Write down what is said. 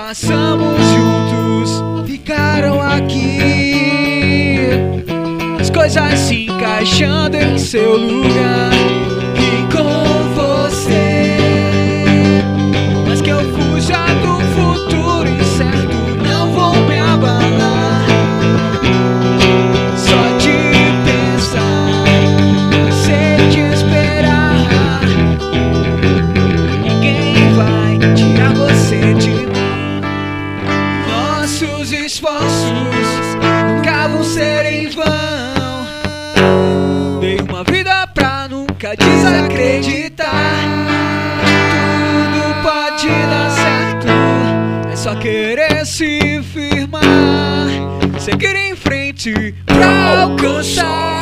passamos juntos ficaram aqui, as coisas se encaixando em seu lugar. E com você, mas que eu fuja do futuro incerto, não vou me abalar. Só de pensar, sei te esperar. Ninguém vai tirar você de mim. Nossos esforços nunca vão ser em vão. Dei uma vida pra nunca desacreditar. Tudo pode dar certo, é só querer se firmar, seguir em frente pra alcançar.